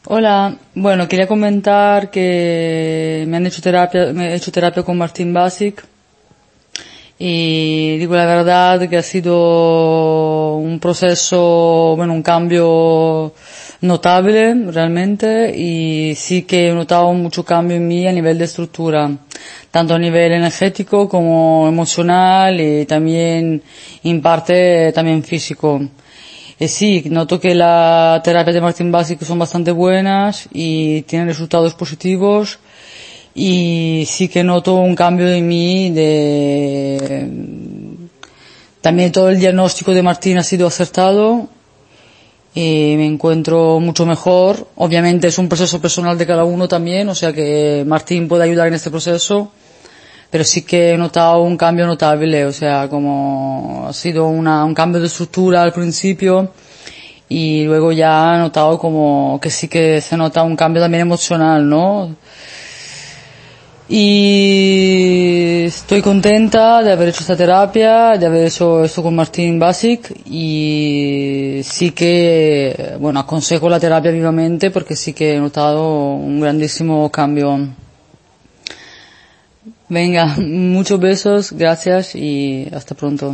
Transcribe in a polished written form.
Hola, bueno, quería comentar que me he hecho terapia con Martín Basic y digo la verdad que ha sido un proceso, bueno, un cambio notable realmente y sí que he notado mucho cambio en mí a nivel de estructura, tanto a nivel energético como emocional y también en parte también físico. Sí, noto que las terapias de Martin Basic son bastante buenas y tienen resultados positivos y sí que noto un cambio en mí también todo el diagnóstico de Martín ha sido acertado y me encuentro mucho mejor. Obviamente es un proceso personal de cada uno también, o sea que Martín puede ayudar en este proceso, pero sí que he notado un cambio notable, o sea, como ha sido un cambio de estructura al principio y luego ya he notado como que sí que se nota un cambio también emocional, ¿no? Y estoy contenta de haber hecho esta terapia, de haber hecho esto con Martín Basic y sí que, bueno, aconsejo la terapia vivamente porque sí que he notado un grandísimo cambio. Venga, muchos besos, gracias y hasta pronto.